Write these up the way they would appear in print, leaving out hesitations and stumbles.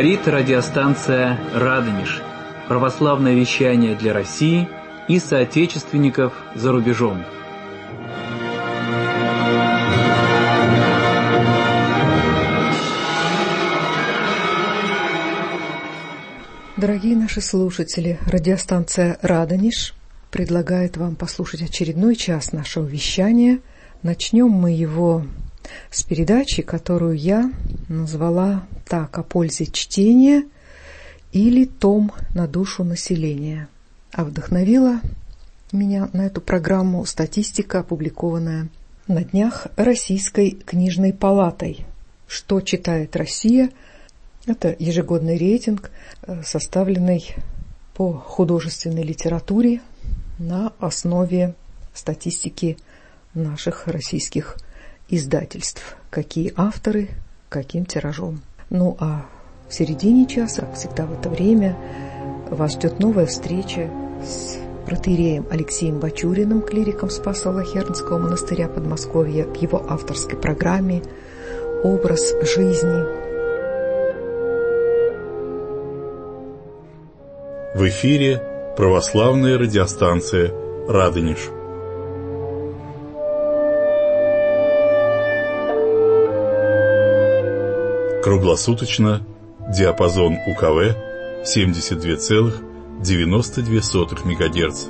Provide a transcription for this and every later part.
Говорит радиостанция «Радонеж». Православное вещание для России и соотечественников за рубежом. Дорогие наши слушатели, радиостанция «Радонеж» предлагает вам послушать очередной час нашего вещания. Начнем мы его с передачи, которую я назвала так: «О пользе чтения» или «Том на душу населения». А вдохновила меня на эту программу статистика, опубликованная на днях Российской книжной палатой. Что читает Россия? Это ежегодный рейтинг, составленный по художественной литературе на основе статистики наших российских издательств. Какие авторы, каким тиражом. Ну а в середине часа, всегда в это время, вас ждет новая встреча с протоиереем Алексеем Бачуриным, клириком Спасо-Лохернского монастыря Подмосковья, к его авторской программе «Образ жизни». В эфире православная радиостанция «Радонеж». Круглосуточно, диапазон УКВ 72,92 МГц.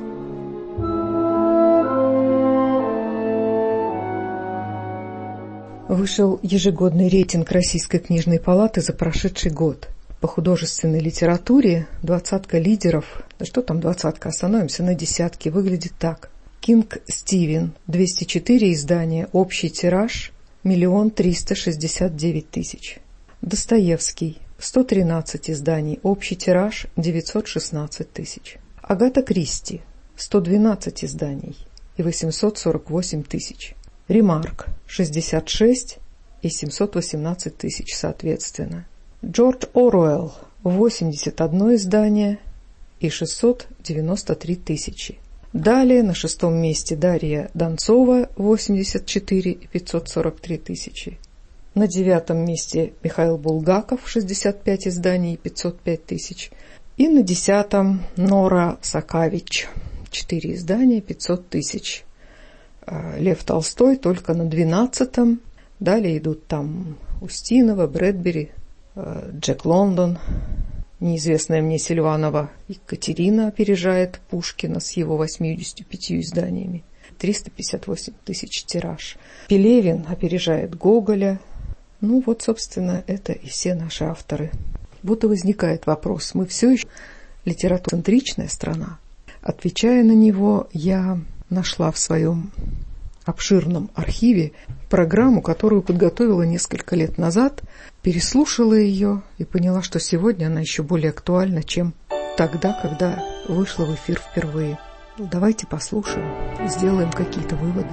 Вышел ежегодный рейтинг Российской книжной палаты за прошедший год. По художественной литературе двадцатка лидеров, да что там двадцатка, остановимся на десятке, выглядит так. Кинг Стивен, 204 издания, общий тираж 1 369 000. Достоевский, 113 изданий, общий тираж 916 000. Агата Кристи, 112 изданий и 848 000. Ремарк, 66 и 718 000 соответственно. Джордж Оруэлл, 81 издание и 693 000. Далее на 6-м месте Дарья Донцова, 84 и 543 000. На 9-м месте Михаил Булгаков, 65 изданий и 505 000. И на 10-м Нора Сакавич, 4 издания, 500 000. Лев Толстой только на 12-м. Далее идут там Устинова, Брэдбери, Джек Лондон, неизвестная мне Сильванова. Екатерина опережает Пушкина с его 85 изданиями. 358 000 тираж. Пелевин опережает Гоголя. Ну вот, собственно, это и все наши авторы. Будто возникает вопрос: мы все еще литературоцентричная страна? Отвечая на него, я нашла в своем обширном архиве программу, которую подготовила несколько лет назад, переслушала ее и поняла, что сегодня она еще более актуальна, чем тогда, когда вышла в эфир впервые. Давайте послушаем и сделаем какие-то выводы.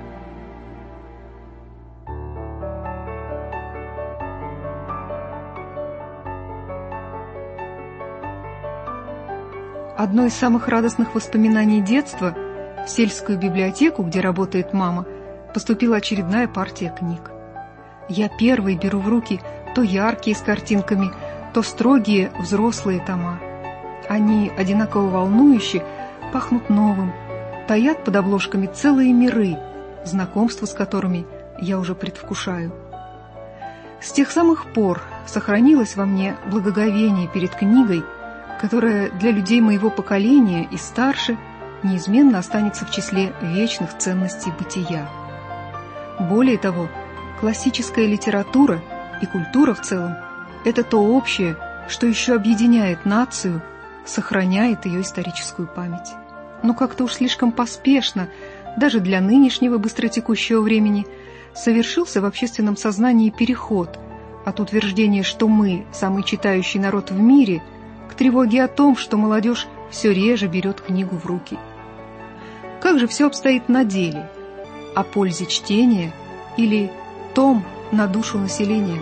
Одно из самых радостных воспоминаний детства: в сельскую библиотеку, где работает мама, поступила очередная партия книг. Я первой беру в руки то яркие с картинками, то строгие взрослые тома. Они одинаково волнующие, пахнут новым, таят под обложками целые миры, знакомство с которыми я уже предвкушаю. С тех самых пор сохранилось во мне благоговение перед книгой, которая для людей моего поколения и старше неизменно останется в числе вечных ценностей бытия. Более того, классическая литература и культура в целом – это то общее, что еще объединяет нацию, сохраняет ее историческую память. Но как-то уж слишком поспешно, даже для нынешнего быстротекущего времени, совершился в общественном сознании переход от утверждения, что мы – самый читающий народ в мире, к тревоге о том, что молодежь все реже берет книгу в руки. Как же все обстоит на деле? О пользе чтения или том на душу населения?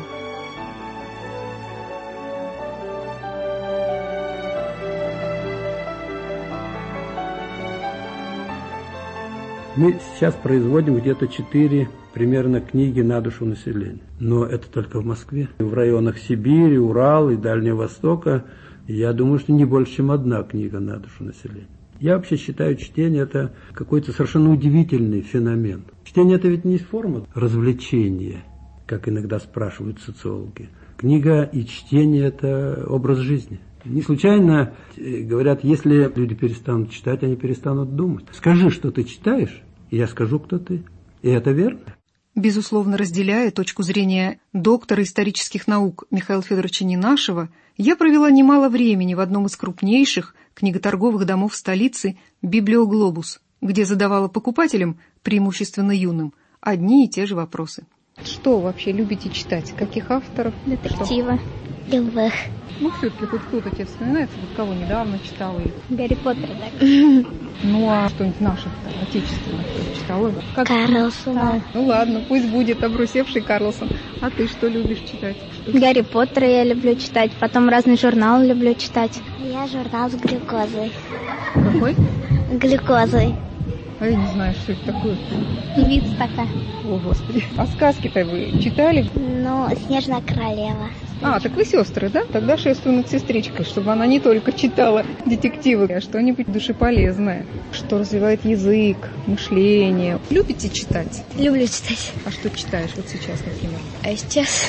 Мы сейчас производим где-то 4 примерно книги на душу населения. Но это только в Москве. В районах Сибири, Урала и Дальнего Востока, я думаю, что не больше, чем одна книга на душу населения. Я вообще считаю, чтение – это какой-то совершенно удивительный феномен. Чтение – это ведь не форма развлечения, как иногда спрашивают социологи. Книга и чтение – это образ жизни. Не случайно говорят, если люди перестанут читать, они перестанут думать. Скажи, что ты читаешь, и я скажу, кто ты. И это верно. Безусловно, разделяя точку зрения доктора исторических наук Михаила Федоровича Ненашева, я провела немало времени в одном из крупнейших книготорговых домов столицы «Библиоглобус», где задавала покупателям, преимущественно юным, одни и те же вопросы. Что вообще любите читать? Каких авторов? Детективы. Любых. Ну, все-таки хоть кто-то тебе вспоминается, вот кого недавно читала? Гарри Поттер, так. Ну, а что-нибудь наших, отечественных читала? Карлсона. Ну, ладно, пусть будет обрусевший Карлсон. А ты что любишь читать? Гарри Поттера я люблю читать, потом разные журналы люблю читать. Я журнал с глюкозой. Какой? Глюкозой. А я не знаю, что это такое. Певица такая. О, Господи. А сказки-то вы читали? Ну, «Снежная королева». А, так вы сестры, да? Тогда шествую над сестричкой, чтобы она не только читала детективы, а что-нибудь душеполезное, что развивает язык, мышление. Любите читать? Люблю читать. А что читаешь вот сейчас, например? А сейчас?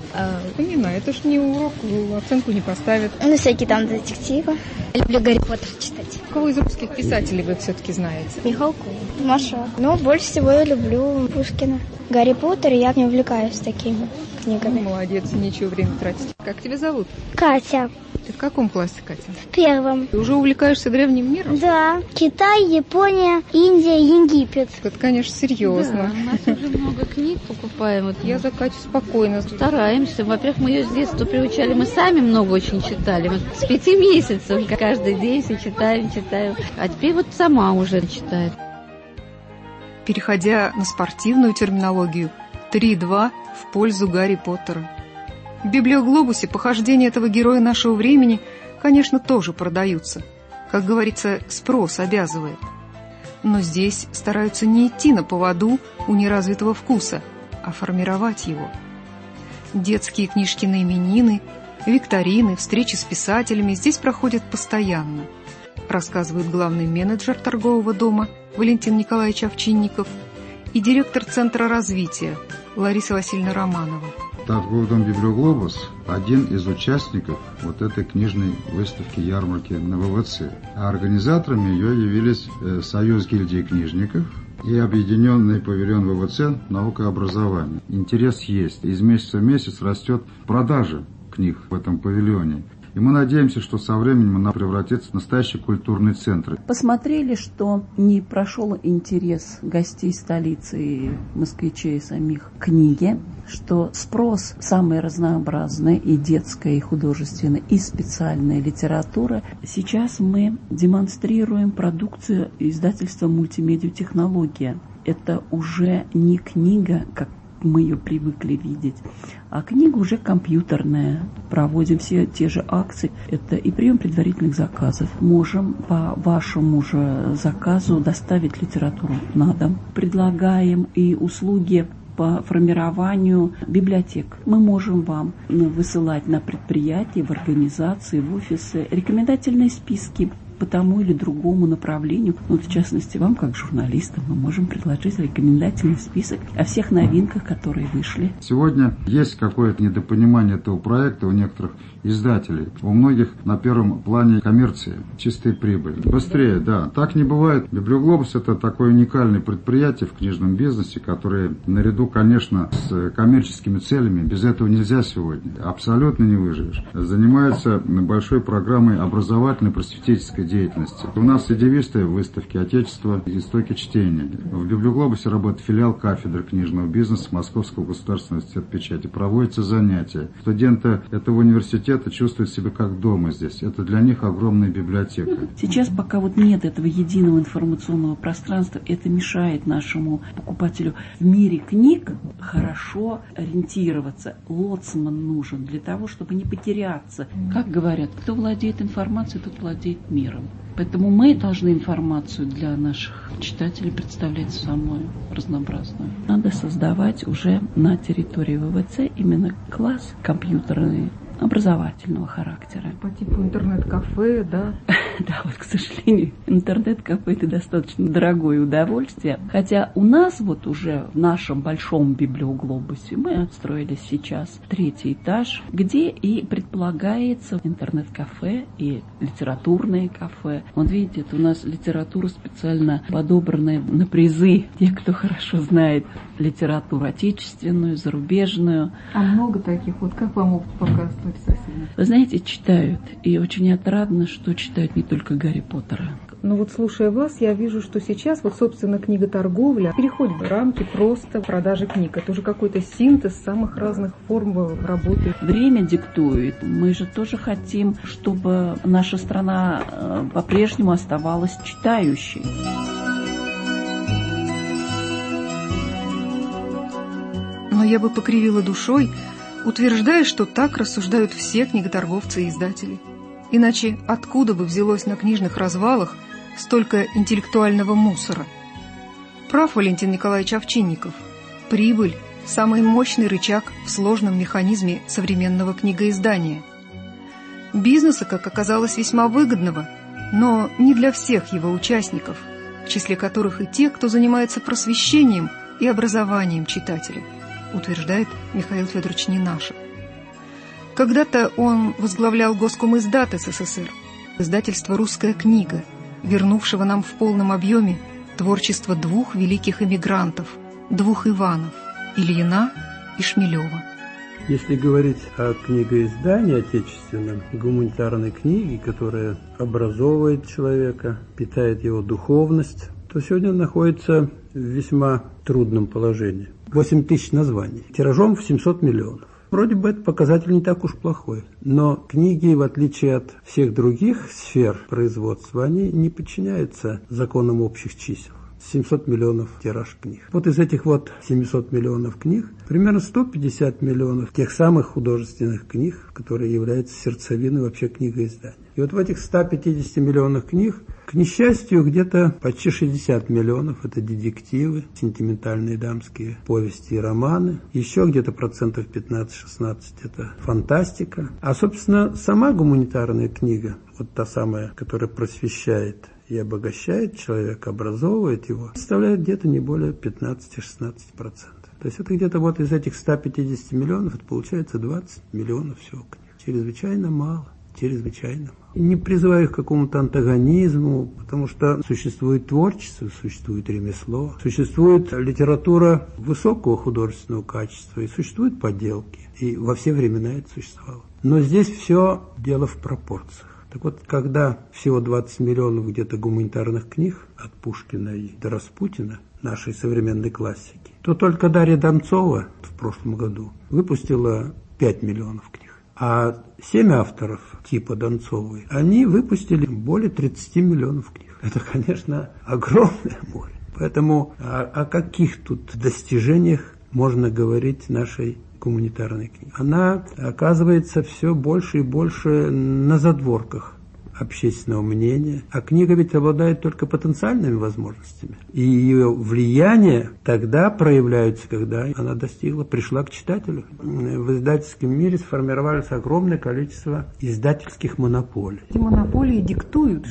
Не знаю, это ж не урок, оценку не поставят. Ну, всякие там детективы. Я люблю Гарри Поттер читать. Кого из русских писателей вы все-таки знаете? Михалкова. Маша. Ну, больше всего я люблю Пушкина. Гарри Поттер, я не увлекаюсь такими книгами. Ну, молодец, нечего время тратить. Как тебя зовут? Катя. Ты в каком классе, Катя? В первом. Ты уже увлекаешься древним миром? Да. Китай, Япония, Индия, Египет. Это, конечно, серьезно. Да, у нас уже много книг покупаем. Вот я за Катю спокойно. Стараемся. Во-первых, мы ее с детства приучали. Мы сами много очень читали. Вот с 5 месяцев каждый день все читаем. А теперь вот сама уже читает. Переходя на спортивную терминологию, 3-2 в пользу Гарри Поттера. В «Библиоглобусе» похождения этого героя нашего времени, конечно, тоже продаются. Как говорится, спрос обязывает. Но здесь стараются не идти на поводу у неразвитого вкуса, а формировать его. Детские книжки на именины, викторины, встречи с писателями здесь проходят постоянно, рассказывает главный менеджер торгового дома Валентин Николаевич Овчинников и директор Центра развития Лариса Васильевна Романова. Торговый дом «Библиоглобус» – один из участников вот этой книжной выставки-ярмарки на ВВЦ. А организаторами ее явились Союз гильдии книжников и объединенный павильон ВВЦ «Наука и образование». Интерес есть. Из месяца в месяц растет продажа книг в этом павильоне. И мы надеемся, что со временем она превратится в настоящий культурный центр. Посмотрели, что не прошел интерес гостей столицы и москвичей самих к книге, что спрос самый разнообразный, и детская, и художественная, и специальная литература. Сейчас мы демонстрируем продукцию издательства «Мультимедиатехнология». Это уже не книга, как мы ее привыкли видеть, а книга уже компьютерная. Проводим все те же акции. Это и прием предварительных заказов. Можем по вашему же заказу доставить литературу на дом. Предлагаем и услуги по формированию библиотек. Мы можем вам высылать на предприятия, в организации, в офисы рекомендательные списки по тому или другому направлению. Ну, в частности, вам, как журналистам, мы можем предложить рекомендательный список о всех новинках, которые вышли. Сегодня есть какое-то недопонимание этого проекта у некоторых издателей. У многих на первом плане коммерция, чистая прибыль. Быстрее, да. Так не бывает. «Библиоглобус» — это такое уникальное предприятие в книжном бизнесе, которое наряду, конечно, с коммерческими целями, без этого нельзя сегодня. Абсолютно не выживешь. Занимается большой программой образовательной просветительской деятельности. У нас и девиз выставки «Отечество. Истоки чтения». В «Библиоглобусе» работает филиал кафедры книжного бизнеса Московского государственного университета печати. Проводятся занятия. Студенты этого университета чувствуют себя как дома здесь. Это для них огромная библиотека. Сейчас пока вот нет этого единого информационного пространства, это мешает нашему покупателю в мире книг хорошо ориентироваться. Лоцман нужен для того, чтобы не потеряться. Как говорят, кто владеет информацией, тот владеет миром. миром. Поэтому мы должны информацию для наших читателей представлять самую разнообразную. Надо создавать уже на территории ВВЦ именно класс компьютерный, образовательного характера. По типу интернет-кафе, да? Да, вот, к сожалению, интернет-кафе – это достаточно дорогое удовольствие. Хотя у нас вот уже в нашем большом библиоглобусе мы отстроили сейчас 3-й этаж, где и предполагается интернет-кафе и литературное кафе. Вот видите, это у нас литература специально подобранная на призы тех, кто хорошо знает литературу отечественную, зарубежную. А много таких? Вот как вам опыт показывает? Вы знаете, читают. И очень отрадно, что читают не только Гарри Поттера. Ну вот слушая вас, я вижу, что сейчас вот, собственно, книgoторговля переходит в рамки просто продажи книг. Это уже какой-то синтез самых разных форм работы. Время диктует. Мы же тоже хотим, чтобы наша страна по-прежнему оставалась читающей. Но я бы покривила душой, утверждая, что так рассуждают все книготорговцы и издатели. Иначе откуда бы взялось на книжных развалах столько интеллектуального мусора? Прав Валентин Николаевич Овчинников. Прибыль – самый мощный рычаг в сложном механизме современного книгоиздания. Бизнеса, как оказалось, весьма выгодного, но не для всех его участников, в числе которых и те, кто занимается просвещением и образованием читателя, утверждает Михаил Федорович Ненашев. Когда-то он возглавлял Госкомиздат СССР, издательство «Русская книга», вернувшего нам в полном объеме творчество 2 великих эмигрантов, 2 Иванов – Ильина и Шмелева. Если говорить о книгоиздании отечественном, гуманитарной книге, которая образовывает человека, питает его духовность, то сегодня он находится в весьма трудном положении. 8 тысяч названий, тиражом в 700 миллионов. Вроде бы этот показатель не так уж плохой, но книги, в отличие от всех других сфер производства, они не подчиняются законам общих чисел. 700 миллионов тираж книг. Вот из этих вот 700 миллионов книг, примерно 150 миллионов тех самых художественных книг, которые являются сердцевиной вообще книгоиздания. И вот в этих 150 миллионах книг, к несчастью, где-то почти 60 миллионов – это детективы, сентиментальные дамские повести и романы. Еще где-то процентов 15-16 – это фантастика. А, собственно, сама гуманитарная книга, вот та самая, которая просвещает и обогащает человека, образовывает его, составляет где-то не более 15-16%. То есть это где-то вот из этих 150 миллионов, это получается 20 миллионов всего книг. Чрезвычайно мало, чрезвычайно мало. И не призываю их к какому-то антагонизму, потому что существует творчество, существует ремесло, существует литература высокого художественного качества, и существуют подделки. И во все времена это существовало. Но здесь все дело в пропорциях. Так вот, когда всего 20 миллионов где-то гуманитарных книг от Пушкина и до Распутина, нашей современной классики, то только Дарья Донцова в прошлом году выпустила 5 миллионов книг. А 7 авторов типа Донцовой, они выпустили более 30 миллионов книг. Это, конечно, огромное море. Поэтому о каких тут достижениях можно говорить нашей гуманитарной книги? Она оказывается все больше и больше на задворках общественного мнения. А книга ведь обладает только потенциальными возможностями. И ее влияние тогда проявляется, когда она пришла к читателю. В издательском мире сформировалось огромное количество издательских монополий. Эти монополии диктуют,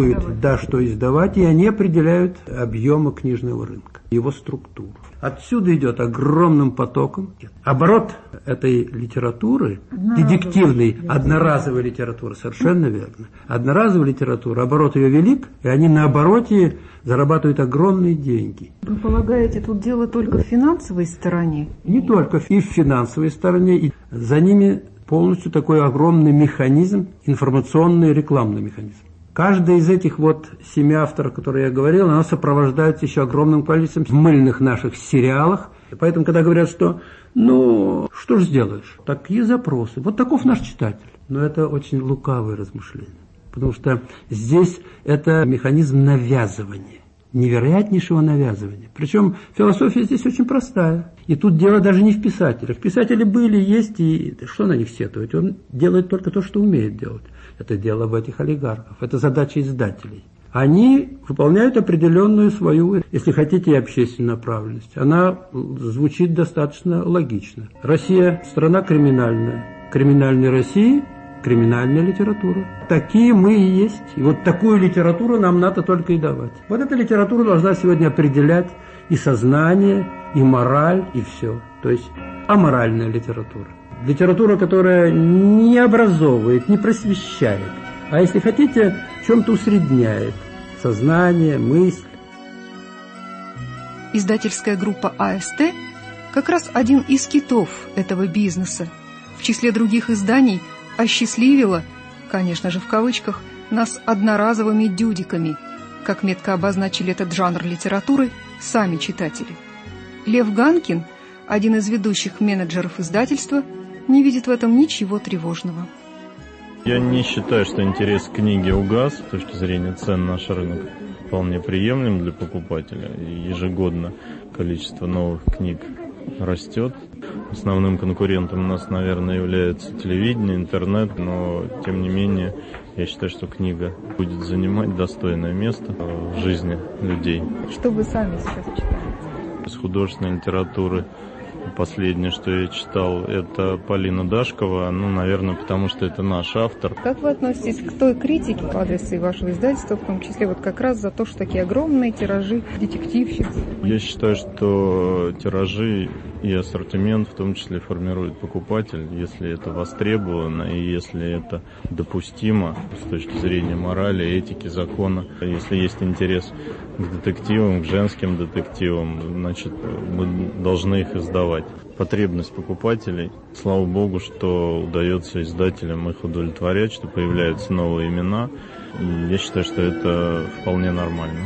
что издавать, и они определяют объемы книжного рынка, его структуру. Отсюда идет огромным потоком оборот этой литературы, детективной, одноразовой литературы, совершенно верно. Одноразовая литература, оборот ее велик, и они на обороте зарабатывают огромные деньги. Вы полагаете, тут дело только в финансовой стороне? Не только и в финансовой стороне, и за ними полностью такой огромный механизм, информационный рекламный механизм. Каждый из этих вот 7 авторов, которые я говорил, она сопровождается еще огромным количеством мыльных наших сериалах. И поэтому, когда говорят, что, что же сделаешь? Такие запросы. Вот таков наш читатель. Но это очень лукавое размышление. Потому что здесь это механизм навязывания. невероятнейшего навязывания. Причем философия здесь очень простая. И тут дело даже не в писателях. Писатели были, есть, и что на них сетовать? Он делает только то, что умеет делать. Это дело в этих олигархов. Это задача издателей. Они выполняют определенную свою, если хотите, и общественную направленность. Она звучит достаточно логично. Россия – страна криминальная. Криминальной России – криминальная литература. Такие мы и есть. И вот такую литературу нам надо только и давать. Вот эта литература должна сегодня определять и сознание, и мораль, и все. То есть аморальная литература. Литература, которая не образовывает, не просвещает, а если хотите, в чем-то усредняет сознание, мысль. Издательская группа АСТ как раз один из китов этого бизнеса. В числе других изданий осчастливила, конечно же в кавычках, нас одноразовыми дюдиками, как метко обозначили этот жанр литературы сами читатели. Лев Ганкин, один из ведущих менеджеров издательства, не видит в этом ничего тревожного. Я не считаю, что интерес к книге угас. С точки зрения цен наш рынок вполне приемлем для покупателя. И ежегодно количество новых книг растет. Основным конкурентом у нас, наверное, является телевидение, интернет, но, тем не менее, я считаю, что книга будет занимать достойное место в жизни людей. Что вы сами сейчас читаете? Из художественной литературы последнее, что я читал, это Полина Дашкова, наверное, потому что это наш автор. Как вы относитесь к той критике в адрес вашего издательства, в том числе вот как раз за то, что такие огромные тиражи детективщиц? Я считаю, что тиражи и ассортимент в том числе формирует покупатель, если это востребовано и если это допустимо с точки зрения морали, этики, закона. Если есть интерес к детективам, к женским детективам, значит, мы должны их издавать. Потребность покупателей, слава богу, что удается издателям их удовлетворять, что появляются новые имена. И я считаю, что это вполне нормально.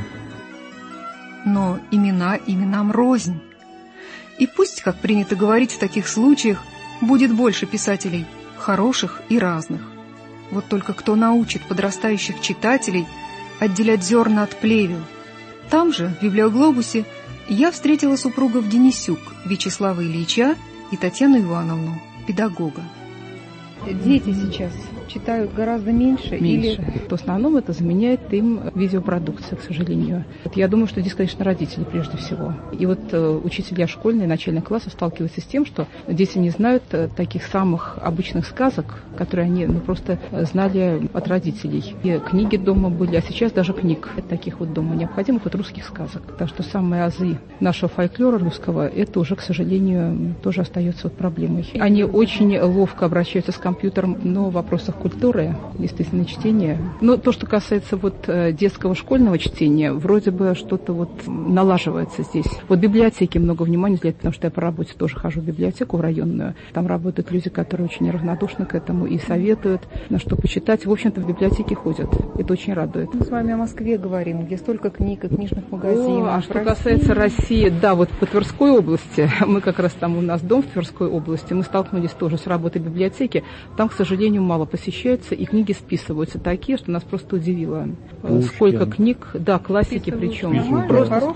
Но имена именам рознь. И пусть, как принято говорить в таких случаях, будет больше писателей, хороших и разных. Вот только кто научит подрастающих читателей отделять зерна от плевел? Там же, в Библиоглобусе, я встретила супругов Денисюк, Вячеслава Ильича и Татьяну Ивановну, педагога. Дети сейчас читают гораздо меньше? Или... В основном это заменяет им видеопродукция, к сожалению. Я думаю, что здесь, конечно, родители прежде всего. И вот учителя школьные, начальных классов сталкиваются с тем, что дети не знают таких самых обычных сказок, которые они просто знали от родителей. И книги дома были, а сейчас даже книг таких вот дома необходимых, вот русских сказок. Так что самые азы нашего фольклора русского, это уже, к сожалению, тоже остается вот проблемой. Они очень ловко обращаются с компьютером, но в вопросах культуры, действительно, чтения. Но то, что касается вот детского школьного чтения, вроде бы что-то вот налаживается здесь. Вот библиотеки много внимания уделяют, потому что я по работе тоже хожу в библиотеку в районную. Там работают люди, которые очень равнодушны к этому и советуют, на что почитать. В общем-то, в библиотеки ходят. Это очень радует. Мы с вами о Москве говорим, где столько книг и книжных магазинов. А что касается России, да, вот по Тверской области, мы как раз там, у нас дом в Тверской области, мы столкнулись тоже с работой библиотеки. Там, к сожалению, мало посещается, и книги списываются такие, что нас просто удивило. Пушкин. Сколько книг, да, классики причем. Просто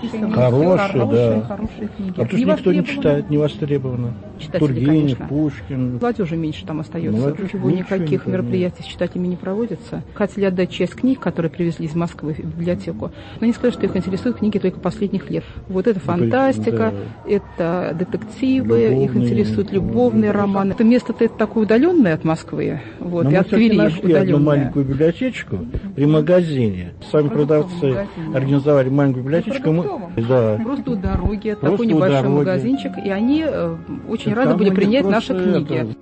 хорошие книги. А потому что никто не читает, не востребовано. Тургенев, Пушкин. Молодежи меньше там остается. Никаких мероприятий с читателями не проводится. Хотели отдать часть книг, которые привезли из Москвы в библиотеку, но не сказать, что их интересуют книги только последних лет. Вот это фантастика, это детективы, любовные, их интересуют любовные романы. Это место-то это такое удаленное от Москвы. Вот, и от Твери нашли одну маленькую библиотечку при магазине. Сами продавцы организовали маленькую библиотечку. Просто у дороги, такой небольшой магазинчик, и они очень рады были принять наши книги.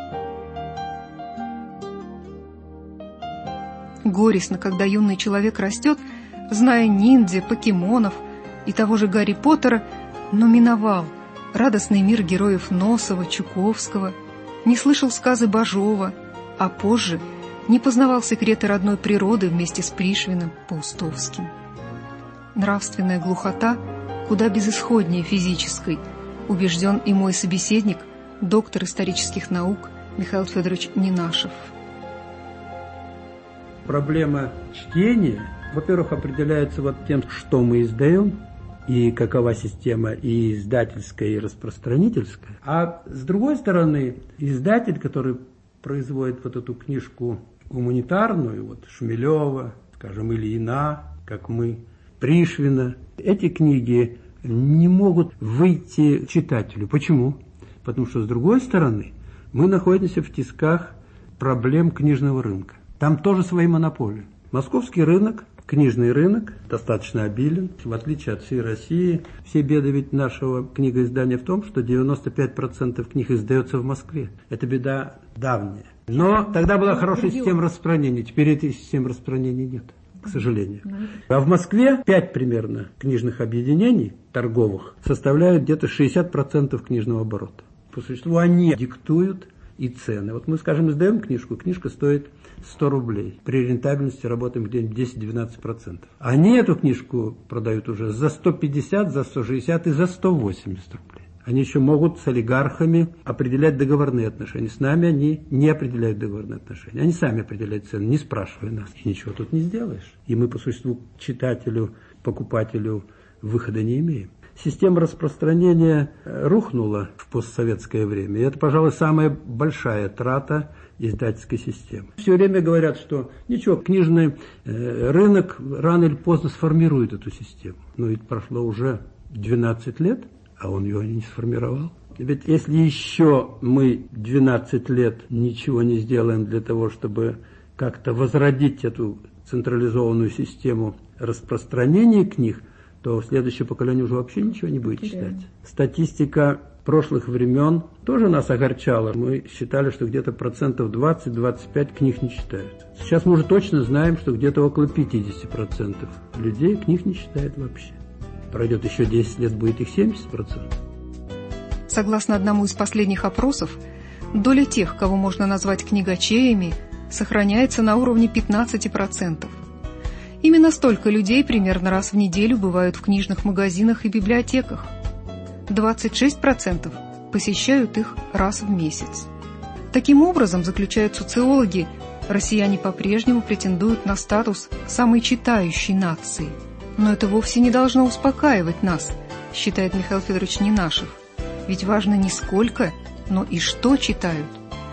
Горестно, когда юный человек растет, зная ниндзя, покемонов и того же Гарри Поттера, но миновал радостный мир героев Носова, Чуковского, не слышал сказы Бажова, а позже не познавал секреты родной природы вместе с Пришвиным, Паустовским. Нравственная глухота куда безысходнее физической, убежден и мой собеседник, доктор исторических наук Михаил Федорович Ненашев. Проблема чтения во-первых, определяется вот тем, что мы издаем, и какова система и издательская, и распространительская. А с другой стороны, издатель, который производит вот эту книжку гуманитарную, вот Шмелева, скажем, Ильина, как мы, Пришвина, эти книги не могут выйти читателю. Почему? Потому что, с другой стороны, мы находимся в тисках проблем книжного рынка. Там тоже свои монополии. Московский рынок, книжный рынок, достаточно обилен. В отличие от всей России, все беды ведь нашего книгоиздания в том, что 95% книг издается в Москве. Это беда давняя. Но тогда была хорошая система распространения. Теперь этой системы распространения нет, к сожалению. А в Москве 5 примерно книжных объединений торговых составляют где-то 60% книжного оборота. По существу они диктуют и цены. Вот мы, скажем, издаем книжку, книжка стоит 100 рублей. При рентабельности работаем где-нибудь 10-12%. Они эту книжку продают уже за 150, за 160 и за 180 рублей. Они еще могут с олигархами определять договорные отношения. С нами они не определяют договорные отношения. Они сами определяют цены, не спрашивая нас. И ничего тут не сделаешь. И мы, по существу, читателю, покупателю выхода не имеем. Система распространения рухнула в постсоветское время. И это, пожалуй, самая большая трата издательской системы. Все время говорят, что ничего, книжный рынок рано или поздно сформирует эту систему. Но ведь прошло уже 12 лет, а он ее не сформировал. Ведь если еще мы 12 лет ничего не сделаем для того, чтобы как-то возродить эту централизованную систему распространения книг, то следующее поколение уже вообще ничего не будет читать. Статистика прошлых времен тоже нас огорчала. Мы считали, что где-то 20-25% книг не читают. Сейчас мы уже точно знаем, что где-то около 50% людей книг не читают вообще. Пройдет еще 10 лет, будет их 70%. Согласно одному из последних опросов, доля тех, кого можно назвать книгачеями, сохраняется на уровне 15%. Именно столько людей примерно раз в неделю бывают в книжных магазинах и библиотеках. 26% посещают их раз в месяц. Таким образом, заключают социологи, россияне по-прежнему претендуют на статус самой читающей нации. Но это вовсе не должно успокаивать нас, считает Михаил Федорович Ненашев. Ведь важно не сколько, но и что читают.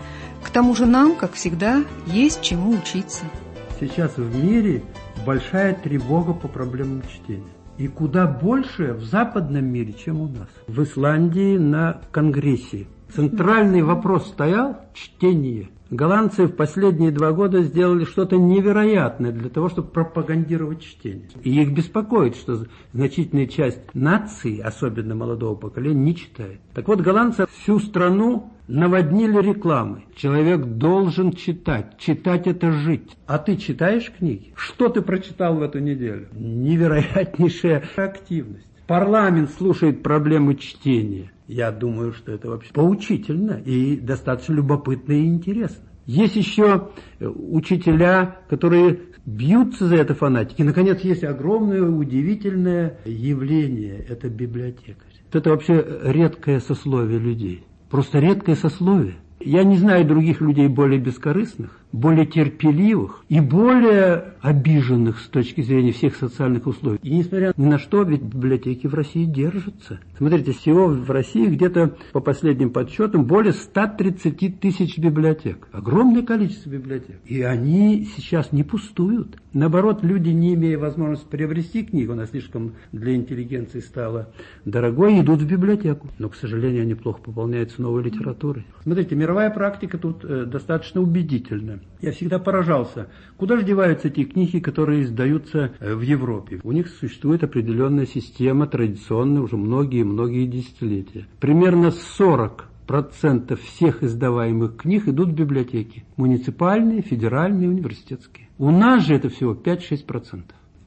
К тому же нам, как всегда, есть чему учиться. Сейчас в мире большая тревога по проблемам чтения. И куда больше в западном мире, чем у нас. В Исландии на конгрессе центральный вопрос стоял – чтение. Голландцы в последние 2 года сделали что-то невероятное для того, чтобы пропагандировать чтение. И их беспокоит, что значительная часть нации, особенно молодого поколения, не читает. Так вот, голландцы всю страну наводнили рекламой. Человек должен читать. Читать – это жить. А ты читаешь книги? Что ты прочитал в эту неделю? Невероятнейшая активность. Парламент слушает проблемы чтения. Я думаю, что это вообще поучительно и достаточно любопытно и интересно. Есть еще учителя, которые бьются за это фанатики. И, наконец, есть огромное, удивительное явление – это библиотекарь. Это вообще редкое сословие людей. Просто редкое сословие. Я не знаю других людей более бескорыстных, более терпеливых и более обиженных с точки зрения всех социальных условий. И несмотря ни на что, ведь библиотеки в России держатся. Смотрите, всего в России где-то, по последним подсчетам, более 130 тысяч библиотек. Огромное количество библиотек. И они сейчас не пустуют. Наоборот, люди, не имея возможности приобрести книгу, она слишком для интеллигенции стала дорогой, идут в библиотеку. Но, к сожалению, они плохо пополняются новой литературой. Смотрите, мировая практика тут достаточно убедительна. Я всегда поражался, куда же деваются те книги, которые издаются в Европе. У них существует определенная система, традиционная, уже многие-многие десятилетия. Примерно 40% всех издаваемых книг идут в библиотеки. Муниципальные, федеральные, университетские. У нас же это всего 5-6%.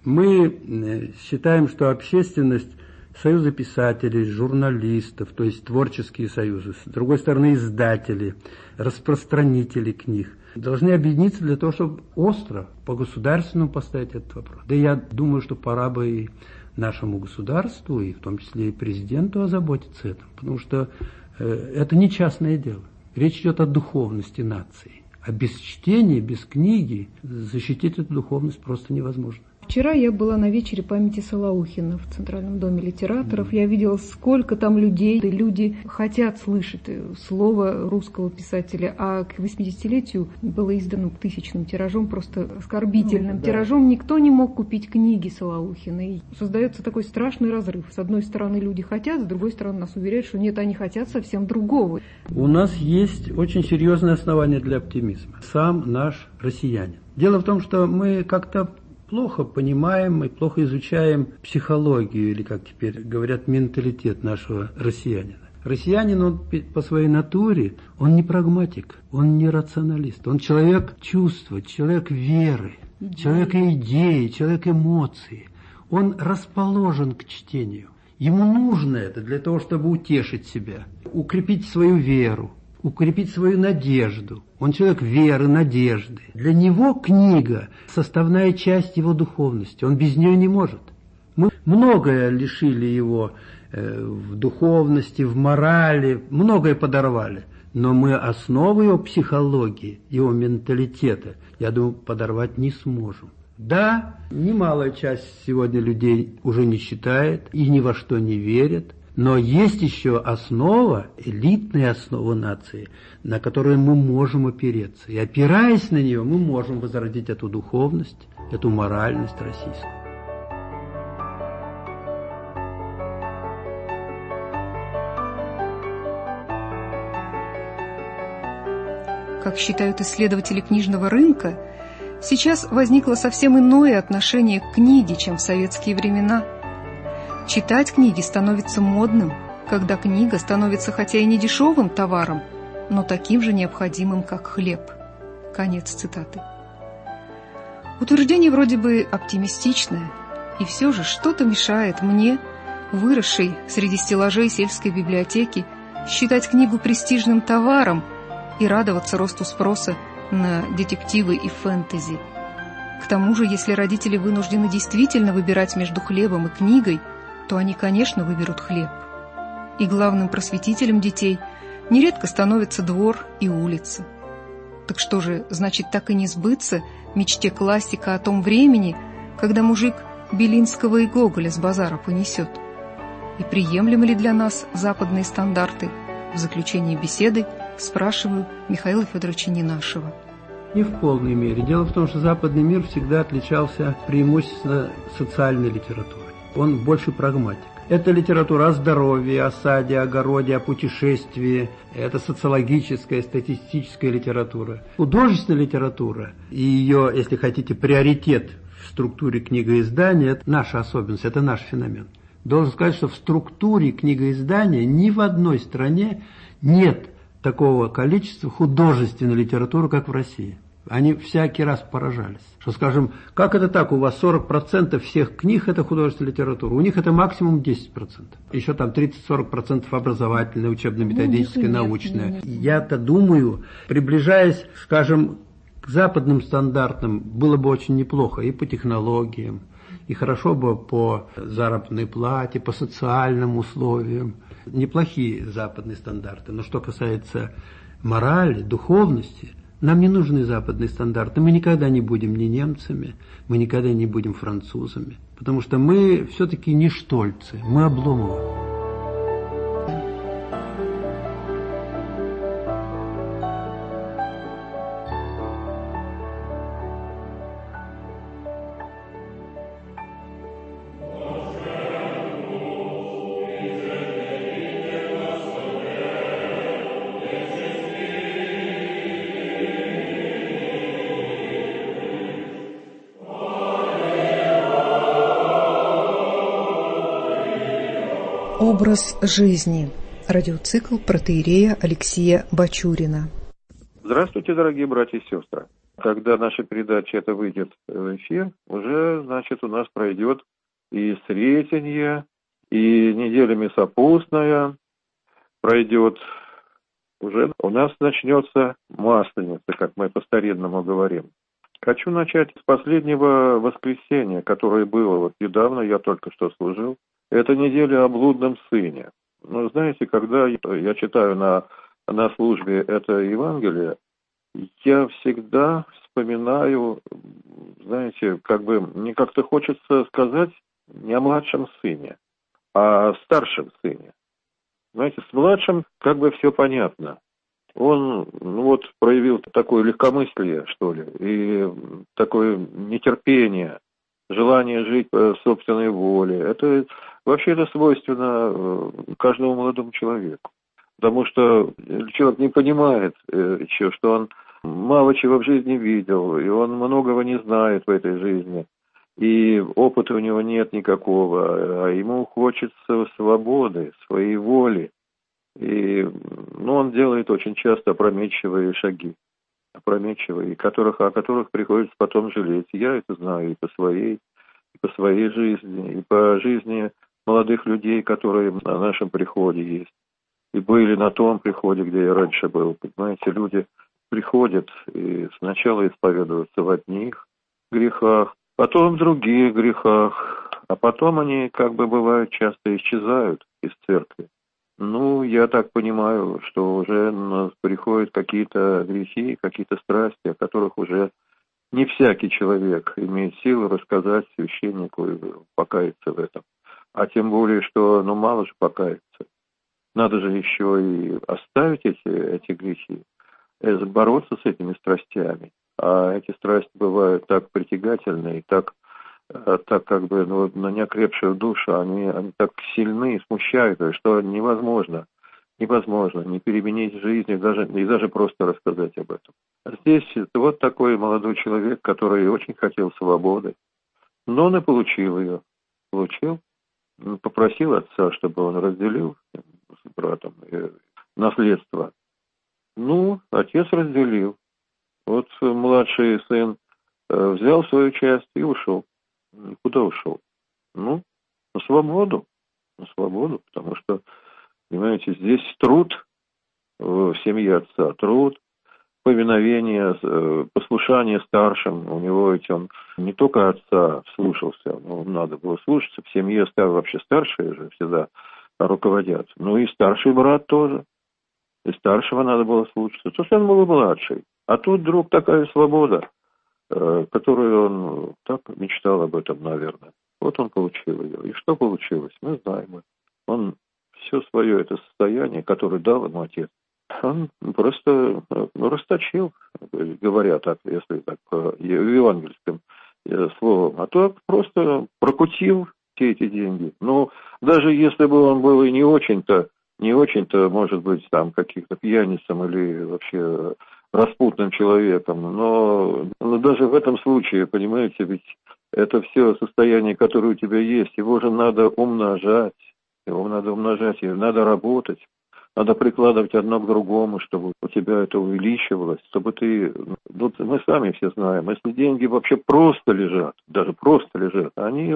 Мы считаем, что общественность, союзы писателей, журналистов, то есть творческие союзы, с другой стороны издатели, распространители книг, должны объединиться для того, чтобы остро, по-государственному поставить этот вопрос. Да я думаю, что пора бы и нашему государству, и в том числе и президенту озаботиться этим, потому что это не частное дело. Речь идет о духовности нации. А без чтения, без книги защитить эту духовность просто невозможно. Вчера я была на вечере памяти Солоухина в Центральном доме литераторов. Я видела, сколько там людей. Люди хотят слышать слово русского писателя. А к 80-летию было издано 1000-ным тиражом, просто оскорбительным тиражом. Никто не мог купить книги Солоухина. И создается такой страшный разрыв. С одной стороны, люди хотят, с другой стороны, нас уверяют, что нет, они хотят совсем другого. У нас есть очень серьезное основание для оптимизма. Сам наш россиянин. Дело в том, что мы как-то плохо понимаем и плохо изучаем психологию, или, как теперь говорят, менталитет нашего россиянина. Россиянин, он по своей натуре, он не прагматик, он не рационалист, он человек чувства, человек веры, человек идеи, человек эмоций. Он расположен к чтению. Ему нужно это для того, чтобы утешить себя, укрепить свою веру, укрепить свою надежду. Он человек веры, надежды. Для него книга – составная часть его духовности. Он без нее не может. Мы многое лишили его в духовности, в морали, многое подорвали. Но мы основу его психологии, его менталитета, я думаю, подорвать не сможем. Да, немалая часть сегодня людей уже не читает и ни во что не верит. Но есть еще основа, элитная основа нации, на которую мы можем опереться. И опираясь на нее, мы можем возродить эту духовность, эту моральность российскую. Как считают исследователи книжного рынка, сейчас возникло совсем иное отношение к книге, чем в советские времена. Читать книги становится модным, когда книга становится хотя и не дешевым товаром, но таким же необходимым, как хлеб. Конец цитаты. Утверждение вроде бы оптимистичное, и все же что-то мешает мне, выросшей среди стеллажей сельской библиотеки, считать книгу престижным товаром и радоваться росту спроса на детективы и фэнтези. К тому же, если родители вынуждены действительно выбирать между хлебом и книгой, то они, конечно, выберут хлеб. И главным просветителем детей нередко становится двор и улица. Так что же, значит, так и не сбыться мечте классика о том времени, когда мужик Белинского и Гоголя с базара понесет? И приемлемы ли для нас западные стандарты? В заключении беседы спрашиваю Михаила Федоровича Ненашева. Не в полной мере. Дело в том, что западный мир всегда отличался преимущественно социальной литературой. Он больше прагматик. Это литература о здоровье, о саде, о огороде, о путешествии. Это социологическая, статистическая литература. Художественная литература и ее, если хотите, приоритет в структуре книгоиздания – это наша особенность, это наш феномен. Должен сказать, что в структуре книгоиздания ни в одной стране нет такого количества художественной литературы, как в России. Они всякий раз поражались. Что, скажем, как это так, у вас 40% всех книг это художественная литература, у них это максимум 10%. Еще там 30-40% образовательная, учебно-методическая, научная. Я-то думаю, приближаясь, скажем, к западным стандартам, было бы очень неплохо и по технологиям, и хорошо бы по заработной плате, по социальным условиям. Неплохие западные стандарты. Но что касается морали, духовности, нам не нужны западные стандарты. Мы никогда не будем ни немцами, мы никогда не будем французами. Потому что мы все-таки не штольцы, мы Обломовы. Образ жизни. Радиоцикл протоиерея Алексея Бачурина. Здравствуйте, дорогие братья и сестры. Когда наша передача это выйдет в эфир, уже, значит, у нас пройдет и Сретенье, и неделями сопустная пройдет. Уже у нас начнется Масленица, как мы по-старинному говорим. Хочу начать с последнего воскресенья, которое было вот недавно, я только что служил. Это неделя о блудном сыне. Но знаете, когда я читаю на службе это Евангелие, я всегда вспоминаю, знаете, знаете, мне как-то хочется сказать не о младшем сыне, а о старшем сыне. Знаете, с младшим все понятно. Он, проявил такое легкомыслие, что ли, и такое нетерпение, желание жить по собственной воле. Это свойственно каждому молодому человеку. Потому что человек не понимает еще, что он мало чего в жизни видел, и он многого не знает в этой жизни. И опыта у него нет никакого, а ему хочется свободы, своей воли. И он делает очень часто опрометчивые шаги, о которых приходится потом жалеть. Я это знаю и по своей жизни, и по жизни молодых людей, которые на нашем приходе есть. И были на том приходе, где я раньше был. Понимаете, люди приходят и сначала исповедуются в одних грехах, потом в других грехах, а потом они, бывает, часто исчезают из церкви. Я так понимаю, что уже у нас приходят какие-то грехи, какие-то страсти, о которых уже не всякий человек имеет силы рассказать священнику и покаяться в этом. А тем более, что мало же покаяться. Надо же еще и оставить эти грехи, бороться с этими страстями. А эти страсти бывают так притягательны и так на неокрепшую душу, они так сильны и смущают, что невозможно не переменить жизнь и даже просто рассказать об этом. Здесь вот такой молодой человек, который очень хотел свободы, но он и получил ее. Попросил отца, чтобы он разделил с братом наследство. Отец разделил. Вот младший сын взял свою часть и ушел. Куда ушел? На свободу. Потому что, понимаете, здесь труд в семье отца, труд, повиновение, послушание старшим. У него ведь он не только отца слушался, надо было слушаться. В семье вообще старшие же всегда руководят. И старший брат тоже. И старшего надо было слушаться. То есть он был младший. А тут вдруг такая свобода, которую он так мечтал об этом, наверное. Вот он получил ее. И что получилось? Мы знаем. Он все свое это состояние, которое дал ему отец, он просто расточил, говоря так, если так евангельским словом, а то просто прокутил все эти деньги. Даже если бы он был и не очень-то, может быть, там каких-то пьяницам или вообще распутным человеком, но даже в этом случае, понимаете, ведь это все состояние, которое у тебя есть, его же надо умножать, и надо работать, надо прикладывать одно к другому, чтобы у тебя это увеличивалось, чтобы ты... мы сами все знаем, если деньги вообще просто лежат, они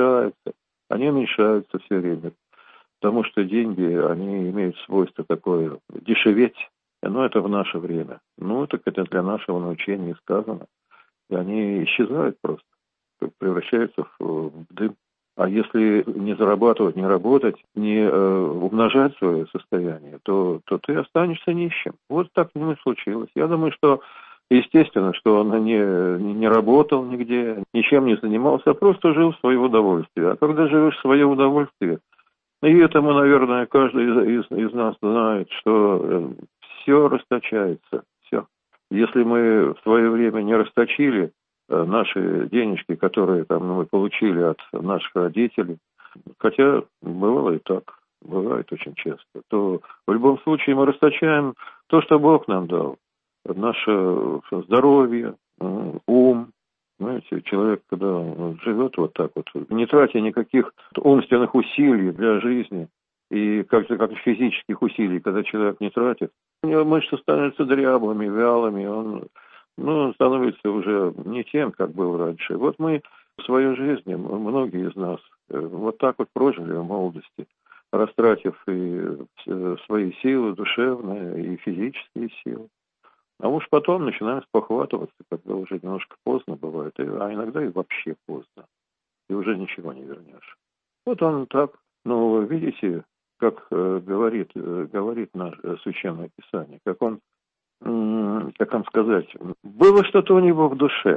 уменьшаются все время, потому что деньги, они имеют свойство такое дешеветь. Это в наше время. Так это для нашего научения и сказано. И они исчезают просто, превращаются в дым. А если не зарабатывать, не работать, не умножать свое состояние, то ты останешься нищим. Вот так с ним и случилось. Я думаю, что естественно, что он не работал нигде, ничем не занимался, а просто жил в свое удовольствие. А когда живешь в свое удовольствие, и этому, наверное, каждый из нас знает, что все расточается, все. Если мы в свое время не расточили наши денежки, которые мы получили от наших родителей, хотя бывало и так, бывает очень часто, то в любом случае мы расточаем то, что Бог нам дал. Наше здоровье, ум. Знаете, человек, когда он живет вот так вот, не тратя никаких умственных усилий для жизни, и как физических усилий, когда человек не тратит, у него мышцы становятся дряблыми, вялыми, он становится уже не тем, как был раньше. Вот мы в своей жизни, многие из нас, вот так вот прожили в молодости, растратив и свои силы душевные, и физические силы. А уж потом начинаем спохватываться, когда уже немножко поздно бывает, а иногда и вообще поздно, и уже ничего не вернешь. Вот он так, видите, как говорит наше Священное Писание, как он сказать, было что-то у него в душе,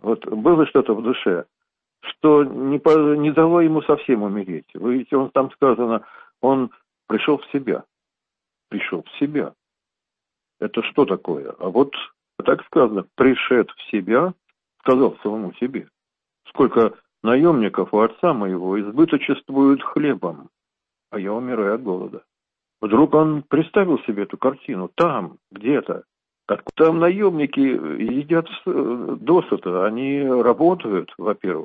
Вот было что-то в душе, что не дало ему совсем умереть. Вы видите, он там сказано, он пришел в себя. Пришел в себя. Это что такое? А вот так сказано, пришед в себя, сказал самому себе. Сколько наемников у отца моего избыточествуют хлебом, а я умираю от голода. Вдруг он представил себе эту картину, там, где-то. Там наемники едят досыта, они работают, во-первых,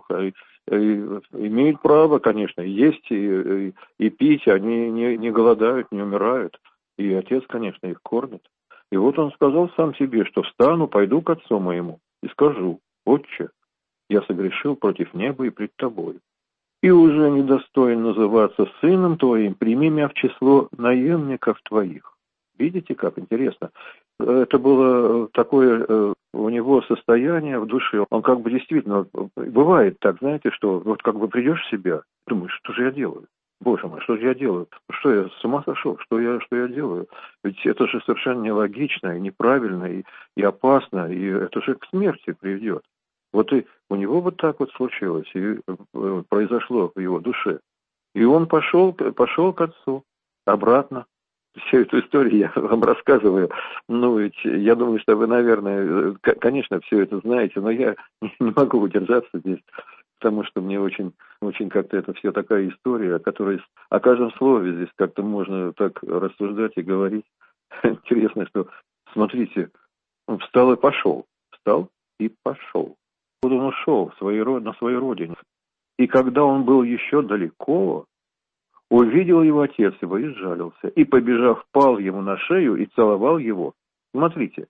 имеют право, конечно, есть и пить, они не голодают, не умирают. И отец, конечно, их кормит. И вот он сказал сам себе, что встану, пойду к отцу моему и скажу: «Отче, я согрешил против неба и пред тобой. И уже недостоин называться сыном твоим, прими меня в число наемников твоих». Видите, как интересно? Это было такое у него состояние в душе. Он как бы действительно, бывает так, знаете, что вот как бы придешь в себя, думаешь, что же я делаю? Боже мой, что же я делаю? Что я с ума сошел? Что я делаю? Ведь это же совершенно нелогично, и неправильно, и опасно, и это же к смерти приведет. Вот и у него вот так вот случилось, и произошло в его душе. И он пошел к отцу обратно. Всю эту историю я вам рассказываю. Ну, ведь я думаю, что вы, наверное, конечно, все это знаете, но я не могу удержаться здесь, потому что мне очень, очень как-то это все такая история, о которой о каждом слове здесь как-то можно так рассуждать и говорить. Интересно, что, смотрите, он встал и пошел. Встал и пошел. Вот он ушел на свою родину. И когда он был еще далеко, увидел его отец его и сжалился. И, побежав, пал ему на шею и целовал его. Смотрите,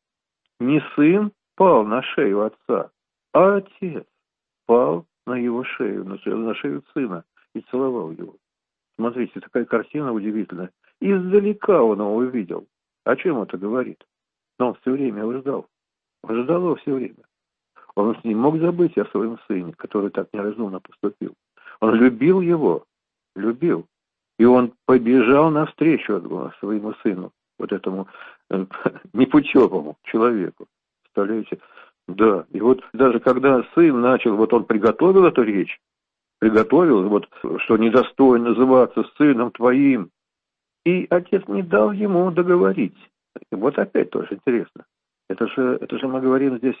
не сын пал на шею отца, а отец пал на его шею, на шею сына и целовал его. Смотрите, такая картина удивительная. Издалека он его увидел. О чем это говорит? Но он все время его ждал. Он ждал его все время. Он не мог забыть о своем сыне, который так неразумно поступил. Он любил его, любил. И он побежал навстречу своему сыну, вот этому непутевому человеку. Представляете? Да. И вот даже когда сын начал, вот он приготовил эту речь, приготовил, вот, что недостоин называться сыном твоим, и отец не дал ему договорить. Вот опять тоже интересно. Это же мы говорим здесь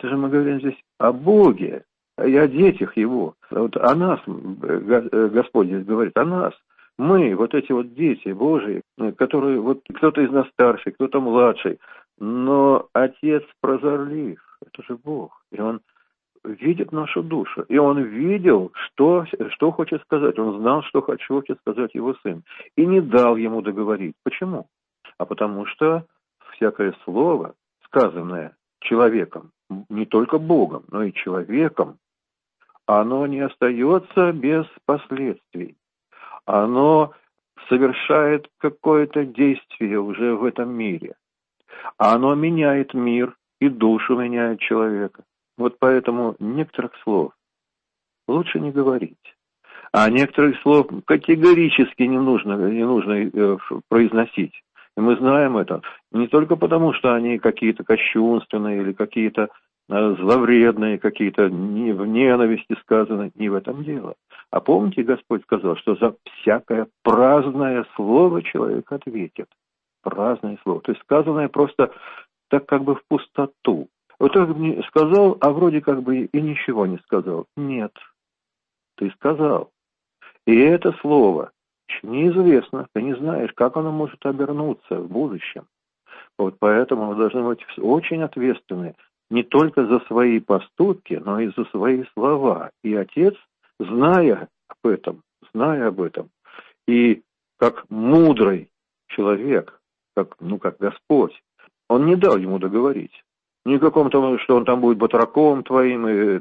о Боге и о детях Его. Вот о нас Господь здесь говорит, о нас. Мы, вот эти вот дети Божии, которые, вот кто-то из нас старший, кто-то младший, но Отец прозорлив, это же Бог, и Он видит нашу душу, и Он видел, что хочет сказать, Он знал, что хочет сказать Его Сын, и не дал Ему договорить. Почему? А потому что всякое слово, сказанное человеком, не только Богом, но и человеком, оно не остается без последствий. Оно совершает какое-то действие уже в этом мире. Оно меняет мир и душу меняет человека. Вот поэтому некоторых слов лучше не говорить. А некоторых слов категорически не нужно произносить. И мы знаем это не только потому, что они какие-то кощунственные или какие-то зловредные, какие-то в ненависти сказаны, не в этом дело. А помните, Господь сказал, что за всякое праздное слово человек ответит. Праздное слово. То есть сказанное просто так как бы в пустоту. Вот так сказал, а вроде как бы и ничего не сказал. Нет, ты сказал. И это слово неизвестно, ты не знаешь, как оно может обернуться в будущем. Вот поэтому мы должны быть очень ответственны не только за свои поступки, но и за свои слова. И Отец, зная об этом, и как мудрый человек, как Господь, Он не дал ему договорить. Ни в каком-то, что он там будет батраком твоим, и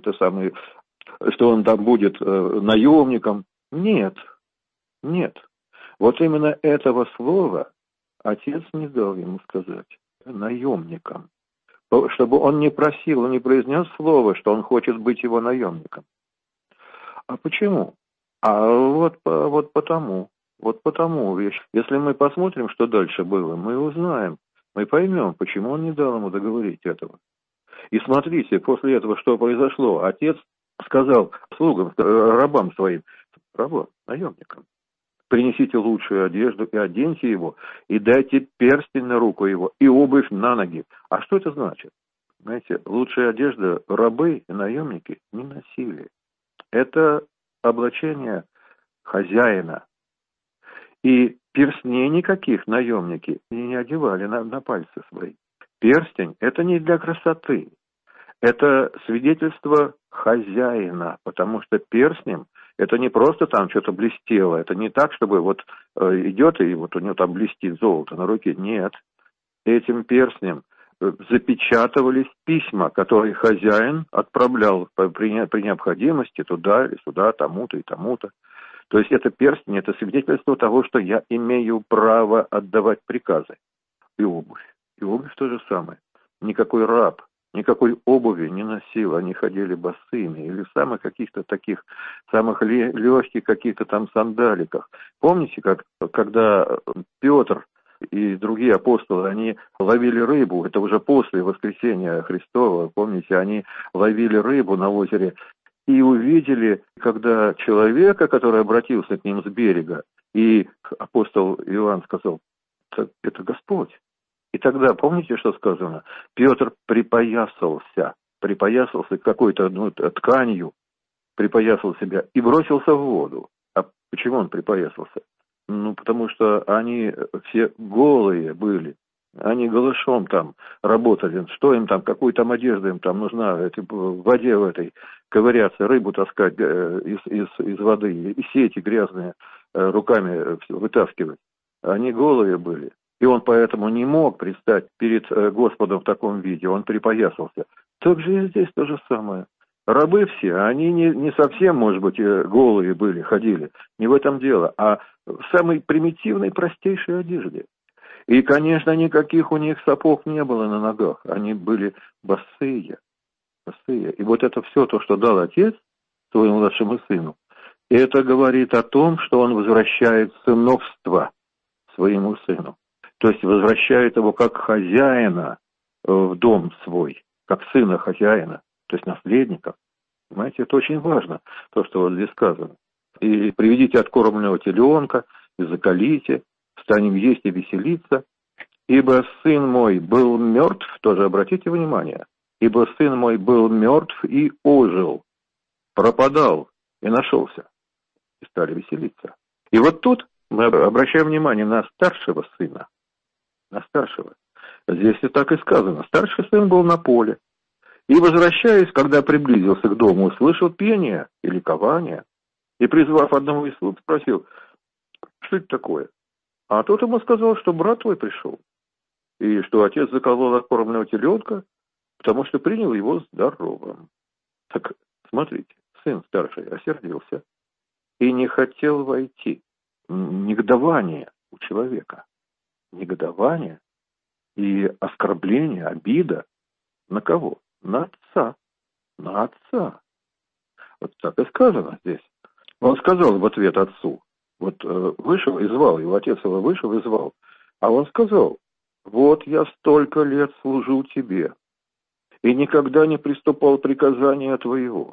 что он там будет наемником. Нет. Вот именно этого слова Отец не дал ему сказать, наемником. Чтобы он не просил, он не произнес слово, что он хочет быть его наемником. А почему? Вот потому. Если мы посмотрим, что дальше было, мы узнаем, мы поймем, почему он не дал ему договорить этого. И смотрите, после этого что произошло? Отец сказал слугам, рабам своим, наемникам: принесите лучшую одежду и оденьте его, и дайте перстень на руку его, и обувь на ноги. А что это значит? Знаете, лучшая одежда рабы и наемники не носили. Это облачение хозяина. И перстней никаких наемники не одевали на пальцы свои. Перстень – это не для красоты. Это свидетельство хозяина, потому что перстнем это не просто там что-то блестело, это не так, чтобы вот идет и вот у него там блестит золото на руке. Нет, этим перстнем запечатывались письма, которые хозяин отправлял при необходимости туда или сюда, тому-то и тому-то. То есть это перстень, это свидетельство того, что я имею право отдавать приказы. И обувь. И обувь то же самое. Никакой раб никакой обуви не носил, они ходили босыми или в самых каких-то таких, самых легких каких-то там сандаликах. Помните, когда Петр и другие апостолы, они ловили рыбу, это уже после воскресения Христова, помните, они ловили рыбу на озере и увидели, когда человека, который обратился к ним с берега, и апостол Иоанн сказал: это Господь. И тогда, помните, что сказано? Петр припоясался какой-то тканью, припоясал себя и бросился в воду. А почему он припоясался? Потому что они все голые были. Они голышом там работали. Что им там, какую там одежду им там нужна? В воде в этой ковыряться, рыбу таскать из воды, и сети грязные руками вытаскивать. Они голые были. И он поэтому не мог предстать перед Господом в таком виде, он припоясался. Так же и здесь то же самое. Рабы все, они не совсем, может быть, голые были, ходили. Не в этом дело, а в самой примитивной, простейшей одежде. И, конечно, никаких у них сапог не было на ногах. Они были босые. И вот это все то, что дал отец своему младшему сыну, это говорит о том, что он возвращает сыновство своему сыну. То есть возвращает его как хозяина в дом свой, как сына хозяина, то есть наследника. Понимаете, это очень важно, то, что вот здесь сказано. И приведите откормленного теленка, и заколите, станем есть и веселиться. Ибо сын мой был мертв, тоже обратите внимание, ибо сын мой был мертв и ожил, пропадал и нашелся. И стали веселиться. И вот тут мы обращаем внимание на старшего сына. На старшего. Здесь и так и сказано. Старший сын был на поле. И, возвращаясь, когда приблизился к дому, услышал пение и ликование. И, призвав одного из слуг, спросил: что это такое? А тот ему сказал, что брат твой пришел. И что отец заколол откормленного теленка, потому что принял его здоровым. Так, смотрите, сын старший осердился и не хотел войти. Негодование у человека. Негодование и оскорбление, обида. На кого? На отца. На отца. Вот так и сказано здесь. Он сказал в ответ отцу. Вот вышел и звал его, отец его вышел и звал. А он сказал: вот я столько лет служу тебе и никогда не приступал приказания твоего.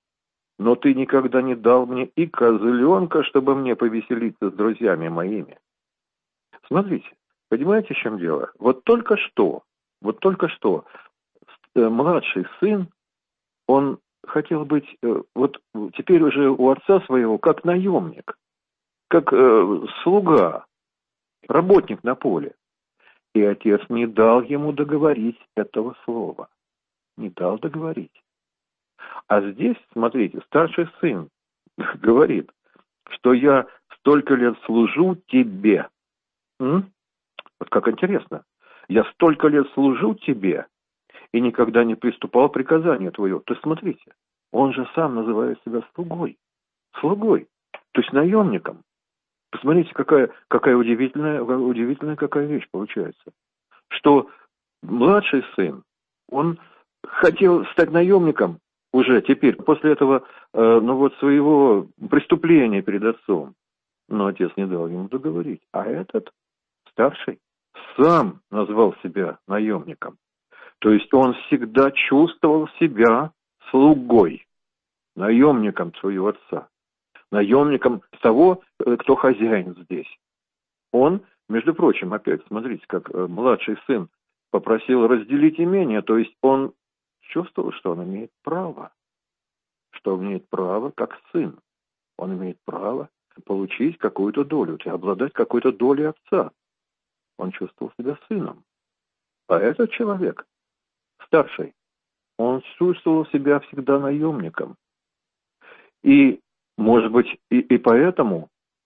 Но ты никогда не дал мне и козленка, чтобы мне повеселиться с друзьями моими. Смотрите, понимаете, в чем дело? Вот только что младший сын, он хотел быть вот теперь уже у отца своего как наемник, как слуга, работник на поле. И отец не дал ему договорить этого слова. Не дал договорить. А здесь, смотрите, старший сын говорит, что я столько лет служу тебе. Вот как интересно. Я столько лет служу тебе и никогда не приступал к приказанию твоего. То есть, смотрите, он же сам называет себя слугой. Слугой. То есть наемником. Посмотрите, какая удивительная какая вещь получается. Что младший сын, он хотел стать наемником уже теперь, после этого, своего преступления перед отцом. Но отец не дал ему договорить. А этот, старший, сам назвал себя наемником. То есть он всегда чувствовал себя слугой, наемником своего отца, наемником того, кто хозяин здесь. Он, между прочим, опять, смотрите, как младший сын попросил разделить имение, то есть он чувствовал, что он имеет право, как сын. Он имеет право получить какую-то долю, обладать какой-то долей отца. Он чувствовал себя сыном. А этот человек, старший, он чувствовал себя всегда наемником. И, может быть, и поэтому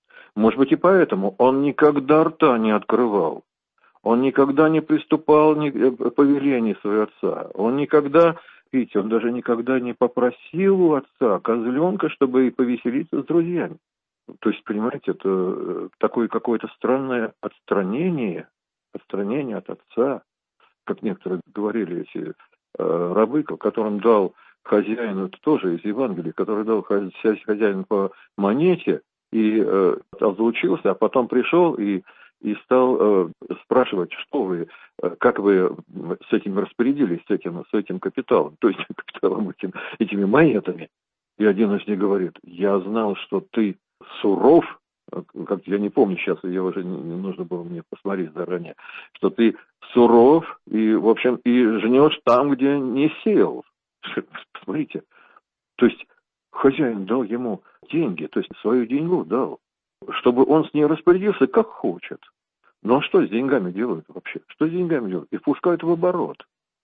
он никогда рта не открывал. Он никогда не приступал к повелению своего отца. Он никогда, видите, он даже никогда не попросил у отца козленка, чтобы повеселиться с друзьями. То есть, понимаете, это такое какое-то странное отстранение от отца, как некоторые говорили, эти рабы, которым дал хозяин, это тоже из Евангелия, который дал хозяин по монете и разлучился, а потом пришел и стал спрашивать, что вы, как вы с этим распорядились, с этим капиталом, то есть капиталом, этими монетами. И один из них говорит: я знал, что ты суров, как я не помню сейчас, я уже не нужно было мне посмотреть заранее, что ты суров и, в общем, и жнешь там, где не сеял. Посмотрите, то есть хозяин дал ему деньги, то есть свою деньгу дал, чтобы он с ней распорядился как хочет. Ну а что с деньгами делают вообще? Что с деньгами делают? Их пускают в оборот.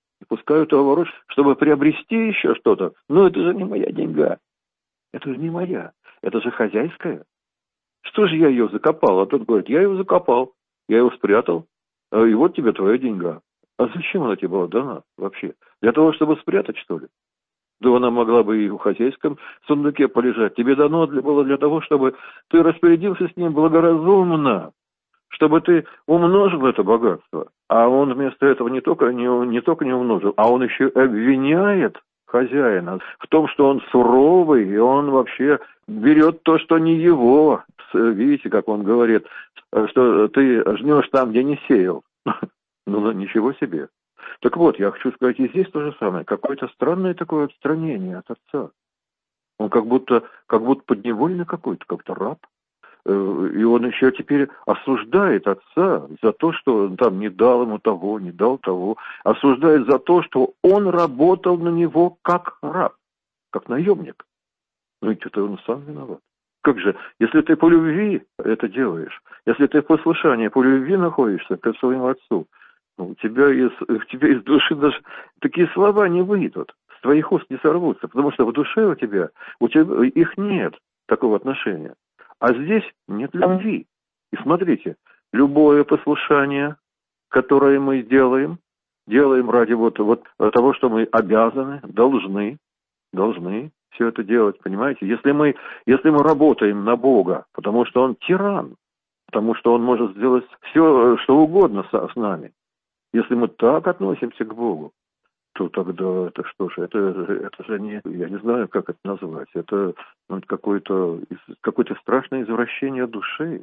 Чтобы приобрести еще что-то. Ну это же не моя деньга. Это же не моя. Это же хозяйская. Что же я ее закопал? А тот говорит: я ее закопал, я ее спрятал, и вот тебе твоя деньга. А зачем она тебе была дана вообще? Для того, чтобы спрятать, что ли? Да она могла бы и в хозяйском сундуке полежать. Тебе дано было для того, чтобы ты распорядился с ним благоразумно, чтобы ты умножил это богатство. А он вместо этого не только не умножил, а он еще обвиняет хозяина в том, что он суровый, и он вообще берет то, что не его. Видите, как он говорит, что ты жнешь там, где не сеял. Ну, ничего себе. Так вот, я хочу сказать, и здесь то же самое. Какое-то странное такое отстранение от отца. Он как будто подневольный какой-то, как-то раб. И он еще теперь осуждает отца за то, что он там не дал ему того, не дал того. Осуждает за то, что он работал на него как раб, как наемник. Ну ведь это он сам виноват. Как же, если ты по любви это делаешь, если ты в послушании по любви находишься к своему отцу, у тебя из души даже такие слова не выйдут, с твоих уст не сорвутся, потому что в душе у тебя их нет, такого отношения. А здесь нет любви. И смотрите, любое послушание, которое мы делаем ради вот того, что мы обязаны, должны все это делать, понимаете? Если мы работаем на Бога, потому что Он тиран, потому что Он может сделать все, что угодно с нами, если мы так относимся к Богу, то тогда это что же? Это же не, я не знаю, как это назвать. Это какое-то страшное извращение души.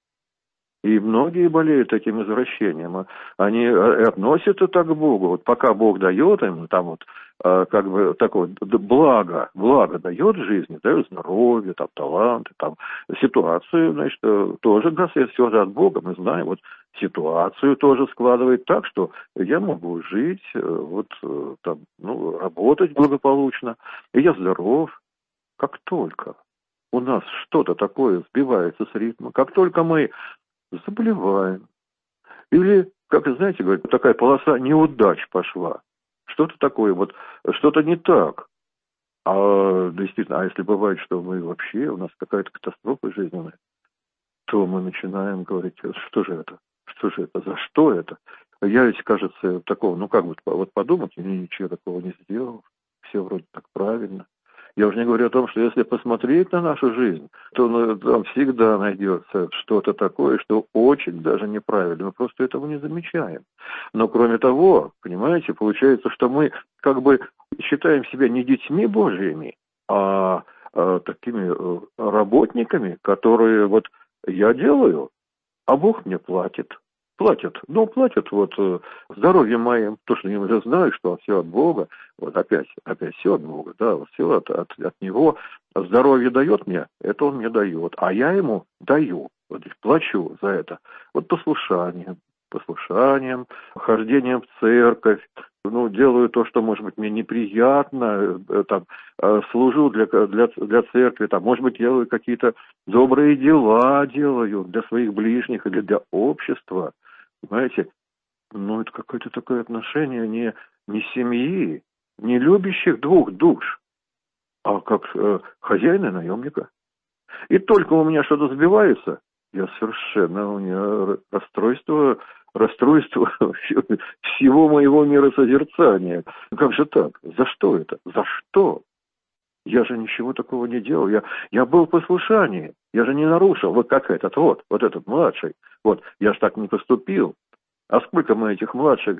И многие болеют этим извращением. Они относятся так к Богу. Вот пока Бог дает им, там вот, как бы такое благо дает в жизни, дает здоровье, там, таланты, там, ситуацию, значит, тоже все же от Бога, мы знаем, вот ситуацию тоже складывает так, что я могу жить, работать благополучно, и я здоров. Как только у нас что-то такое сбивается с ритма, как только мы заболеваем, или, как знаете, говорят, такая полоса неудач пошла, что-то такое, вот что-то не так. Действительно, если бывает, что у нас какая-то катастрофа жизненная, то мы начинаем говорить: что же это, за что это? Я ведь, кажется, такого, подумать, я ничего такого не сделал, все вроде так правильно. Я уже не говорю о том, что если посмотреть на нашу жизнь, то там всегда найдется что-то такое, что очень даже неправильно. Мы просто этого не замечаем. Но кроме того, понимаете, получается, что мы как бы считаем себя не детьми Божьими, а такими работниками, которые вот я делаю, а Бог мне платит. платят. Ну, платят вот здоровьем моим, то, что я уже знаю, что все от Бога. Вот опять все от Бога, да, вот все от Него. Здоровье дает мне, это Он мне дает. А я Ему даю, вот, плачу за это. Вот послушанием, хождением в церковь. Ну, делаю то, что, может быть, мне неприятно, там, служу для церкви, там, может быть, делаю какие-то добрые дела, делаю для своих ближних или для общества. Понимаете? Ну, это какое-то такое отношение не семьи, не любящих двух душ, а как хозяина и наемника. И только у меня что-то сбивается, я совершенно, у меня расстройство всего моего миросозерцания. Как же так? За что это? За что? Я же ничего такого не делал. Я был в послушании. Я же не нарушил. Вот как этот младший. Вот, я же так не поступил. А сколько мы этих младших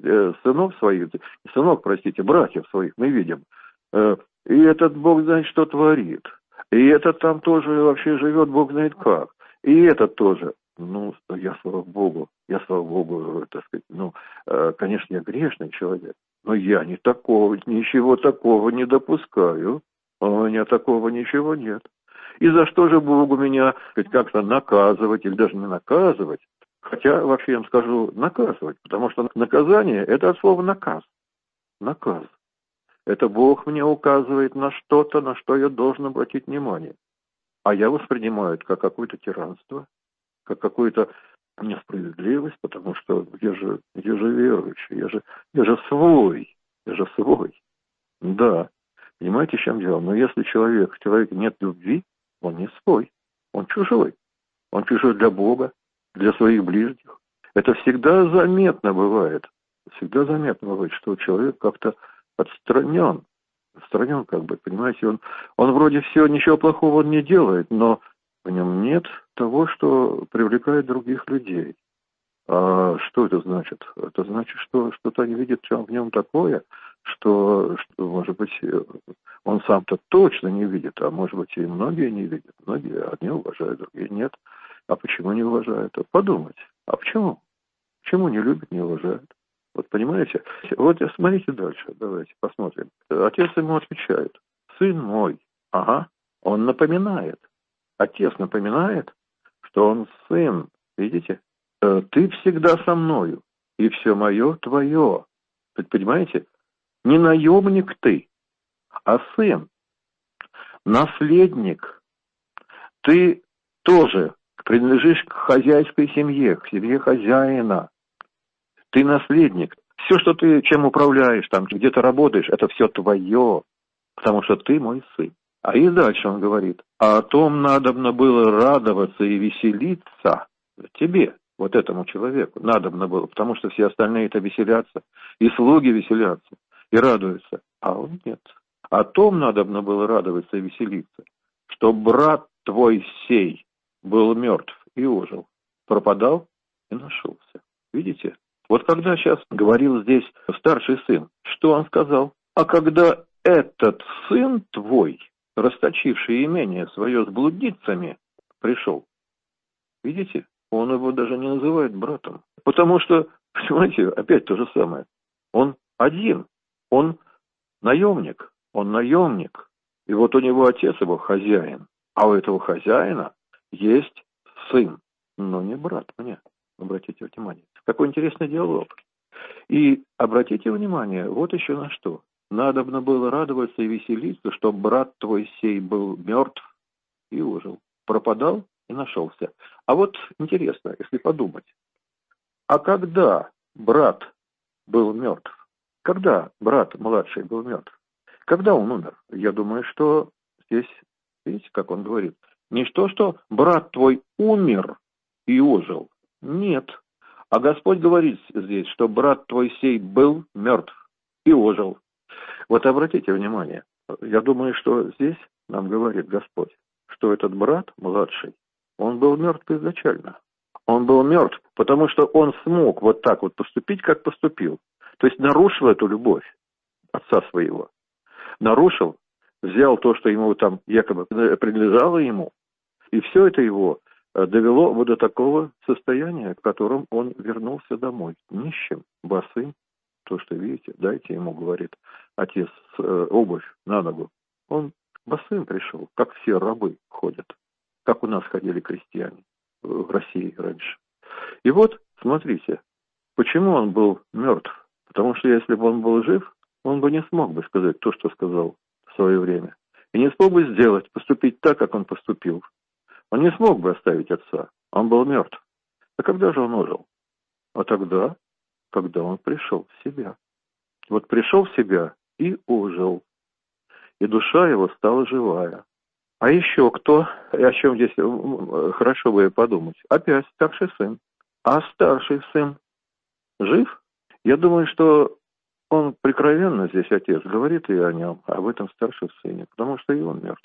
братьев своих мы видим. И этот Бог знает, что творит. И этот там тоже вообще живет, Бог знает как. И этот тоже. Ну, я, слава Богу, так сказать, конечно, я грешный человек, но я ничего такого не допускаю. У меня такого ничего нет. И за что же Богу меня как-то наказывать, или даже не наказывать? Хотя, вообще, я вам скажу, наказывать, потому что наказание – это от слова наказ. Наказ. Это Бог мне указывает на что-то, на что я должен обратить внимание. А я воспринимаю это как какое-то тиранство, как какую-то несправедливость, потому что я же верующий, я же свой. Да, понимаете, в чем дело? Но если в человеке нет любви, он не свой, он чужой для Бога, для своих ближних. Это всегда заметно бывает, что человек как-то отстранен как бы, понимаете, он вроде все, ничего плохого он не делает, но в нем нет того, что привлекает других людей. А что это значит? Это значит, что что-то они видят в нем такое, что, может быть, он сам-то точно не видит, а может быть, и многие не видят. Многие одни уважают, другие нет. А почему не уважают? Подумать. А почему? Почему не любят, не уважают? Вот понимаете? Вот смотрите дальше, давайте посмотрим. Отец ему отвечает: сын мой. Ага, он напоминает. Отец напоминает, что он сын. Видите? Ты всегда со мною, и все мое твое. Понимаете? Не наемник ты, а сын. Наследник. Ты тоже принадлежишь к хозяйской семье, к семье хозяина. Ты наследник. Все, что ты чем управляешь, там где-то работаешь, это все твое, потому что ты мой сын. А и дальше он говорит: а о том надобно было радоваться и веселиться тебе, вот этому человеку, надобно было, потому что все остальные-то веселятся, и слуги веселятся, и радуются, а он нет. О том надобно было радоваться и веселиться, что брат твой сей был мертв и ожил, пропадал и нашелся. Видите? Вот когда сейчас говорил здесь старший сын, что он сказал? А когда этот сын твой, расточивший имение свое с блудницами, пришел, видите, он его даже не называет братом. Потому что, понимаете, опять то же самое. Он один, он наемник. И вот у него отец его хозяин, а у этого хозяина есть сын, но не брат мне. Обратите внимание. Какой интересный диалог. И обратите внимание, вот еще на что. Надобно было радоваться и веселиться, что брат твой сей был мертв и ожил, пропадал и нашелся. А вот интересно, если подумать, а когда брат был мертв? Когда брат младший был мертв? Когда он умер? Я думаю, что здесь, видите, как он говорит, не то, что брат твой умер и ожил. Нет. А Господь говорит здесь, что брат твой сей был мертв и ожил. Вот обратите внимание, я думаю, что здесь нам говорит Господь, что этот брат младший, он был мертв изначально. Он был мертв, потому что он смог вот так вот поступить, как поступил. То есть нарушил эту любовь отца своего. Нарушил, взял то, что ему там якобы принадлежало ему, и все это его довело вот до такого состояния, в котором он вернулся домой, нищим, босым. То, что видите, дайте ему, говорит отец, обувь на ногу. Он босым пришел, как все рабы ходят, как у нас ходили крестьяне в России раньше. И вот, смотрите, почему он был мертв? Потому что если бы он был жив, он бы не смог бы сказать то, что сказал в свое время. И не смог бы сделать, поступить так, как он поступил. Он не смог бы оставить отца. Он был мертв. А когда же он ожил? А тогда, когда он пришел в себя. Вот пришел в себя и ожил. И душа его стала живая. А еще кто? И о чем здесь хорошо бы подумать? Опять старший сын. А старший сын жив? Я думаю, что он прикровенно здесь, отец, говорит и о нем, об этом старшем сыне, потому что и он мертв.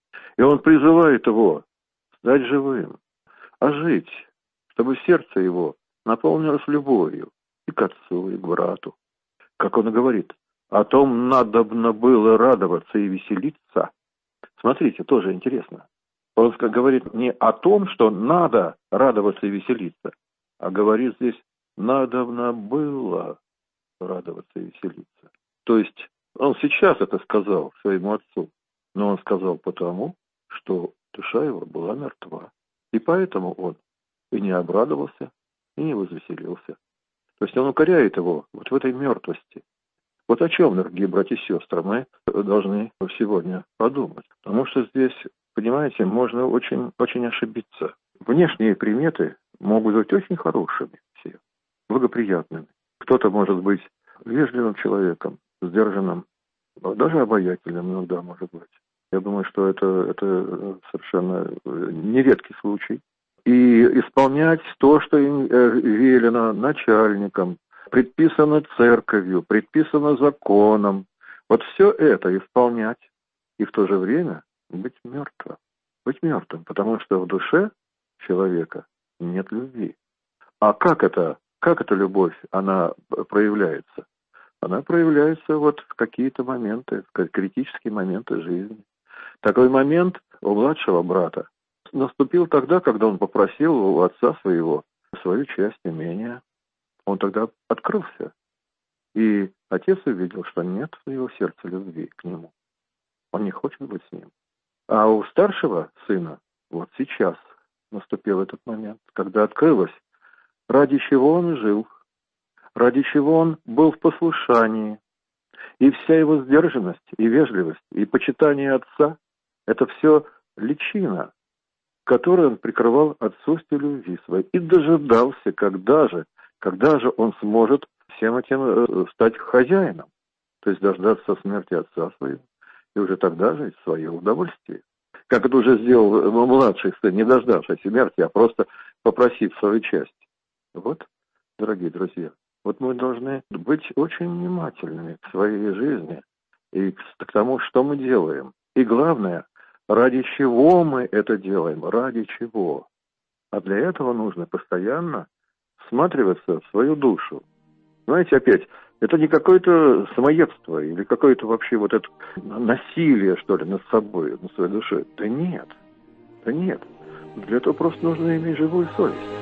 И он призывает его стать живым, ожить, чтобы сердце его наполнилось любовью и к отцу, и к брату. Как он говорит, о том надобно было радоваться и веселиться. Смотрите, тоже интересно. Он говорит не о том, что надо радоваться и веселиться, а говорит здесь, надобно было радоваться и веселиться. То есть он сейчас это сказал своему отцу, но он сказал потому, что душа его была мертва. И поэтому он и не обрадовался, и не возвеселился. То есть он укоряет его вот в этой мертвости. Вот о чем, дорогие братья и сестры, мы должны сегодня подумать. Потому что здесь, понимаете, можно очень, очень ошибиться. Внешние приметы могут быть очень хорошими все, благоприятными. Кто-то может быть вежливым человеком, сдержанным, даже обаятельным иногда может быть. Я думаю, что это совершенно нередкий случай. И исполнять то, что им велено начальником, предписано церковью, предписано законом. Вот все это исполнять и в то же время быть мертвым. Быть мертвым, потому что в душе человека нет любви. А как эта любовь, она проявляется? Она проявляется вот в какие-то моменты, в критические моменты жизни. Такой момент у младшего брата наступил тогда, когда он попросил у отца своего свою часть имения. Он тогда открылся. И отец увидел, что нет в его сердце любви к нему. Он не хочет быть с ним. А у старшего сына вот сейчас наступил этот момент, когда открылось, ради чего он жил, ради чего он был в послушании. И вся его сдержанность, и вежливость, и почитание отца – это все личина, которой он прикрывал отсутствие любви своей. И дожидался, когда же он сможет всем этим стать хозяином. То есть дождаться смерти отца своего. И уже тогда жить в свое удовольствие. Как это уже сделал младший сын, не дождавшись смерти, а просто попросив свою часть. Вот, дорогие друзья, вот мы должны быть очень внимательными к своей жизни и к тому, что мы делаем. И главное, ради чего мы это делаем, ради чего. А для этого нужно постоянно всматриваться в свою душу. Знаете, опять, это не какое-то самоедство или какое-то вообще вот это насилие, что ли, над собой, над своей душой. Да нет. Для этого просто нужно иметь живую совесть.